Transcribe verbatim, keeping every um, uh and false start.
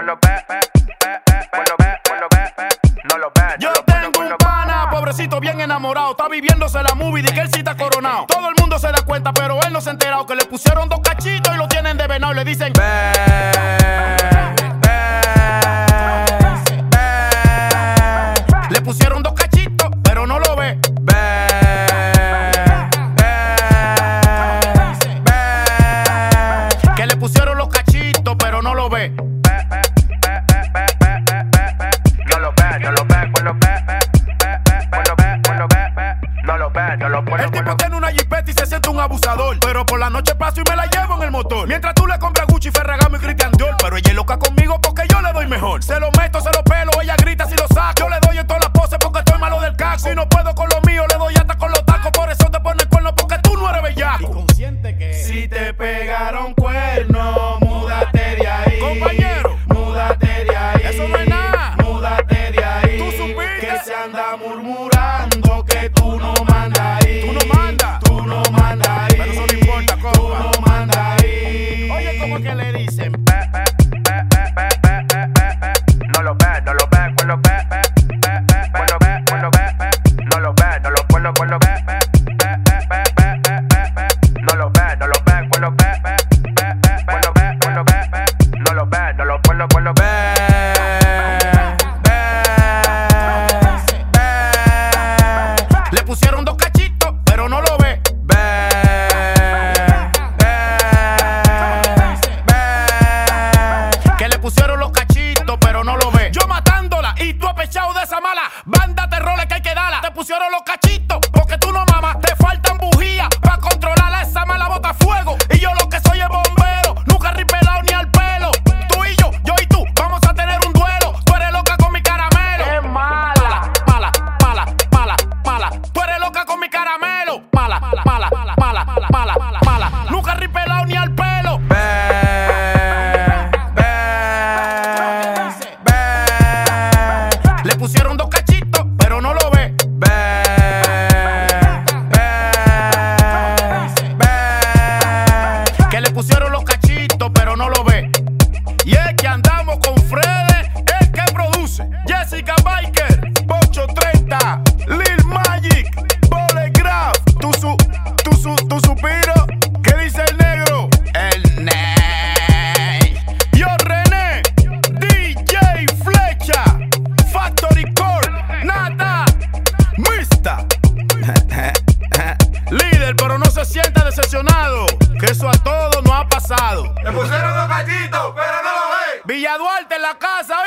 lo ve, lo ve, lo ve, no lo ve. Yo tengo un pana, pobrecito bien enamorado, está viviéndose la movie de que él sí está coronado. Todo el mundo se da cuenta, pero él no se ha enterado que le pusieron dos cachitos y lo tienen de venado y le dicen ve, ve, ve. Le pusieron dos cachitos, pero no lo ve. Ve, ve, ve. Que le pusieron los cachitos, pero no lo ve. No lo ve, no lo ve, no lo ve, no lo ve, no lo ve, no lo ve, no lo ve. El tipo tiene una jipeta y se siente un abusador, pero por la noche paso y me la llevo en el motor. Mientras tú le compras Gucci, Ferragamo y Christian Dior, pero ella es loca conmigo porque yo le doy mejor. Se lo meto, se lo pelo, ella grita si lo saco. Yo le doy en todas las poses porque estoy malo del caco. Si no puedo con lo mío, le doy hasta con los tacos. Por eso te pones cuerno porque tú no eres bellaco. Y consciente que si te pegaron cuerno, múdate de ahí. Compañero, múdate de ahí. eso no es nada. Múdate de ahí. Tú supiste que se anda murmurando que tú no mandas ahí. Tú no mandas. Tú no mandas ahí. Pero eso no importa, compa. Tú no mandas ahí. Oye, ¿cómo que le dicen? No lo ve, no lo ve, no lo ve, no lo ve, no lo ve, no lo ve, no lo ve, no lo ve, no lo ve, no lo ve, no lo ve, no lo ve, no lo ve, no lo ve, no lo ve. Le pusieron dos cachitos, pero no lo ve. Ve, ve, ve. Que le pusieron los cachitos, pero no lo ve. Yo matándola y tú apechado de esa mala banda terrores que hay que darla. Te pusieron los cachitos porque tú no mamas. Te faltan bujías para controlarla. Esa mala bota fuego. Y yo lo que soy es bombero. Nunca ripelado ni al pelo. Tú y yo, yo y tú, vamos a tener un duelo. Tú eres loca con mi caramelo. ¡Qué mala! Mala, mala, mala, mala. Tú eres loca con mi caramelo. Mala, mala, mala, mala, mala, mala. Nunca ripelado ni al pelo. Ve, ve, ve. Le pusieron dos cachitos, pero no lo ve. Ve, ve, ve. Que le pusieron los cachitos, pero no lo ve. Y es que andamos con Freddy, el que produce. Jessica Biker, Pocho treinta, Lil Magic, Bolegraph, tu su, tu su, tu suspiro. ¿Qué dice el negro? El Ney. Yo René, D J Flecha, Factory Core, Nata, Mista. Líder, pero no se sienta decepcionado, que eso a todos nos ha pasado. Le pusieron dos cachitos, pero no lo ve. Villa Duarte en la casa,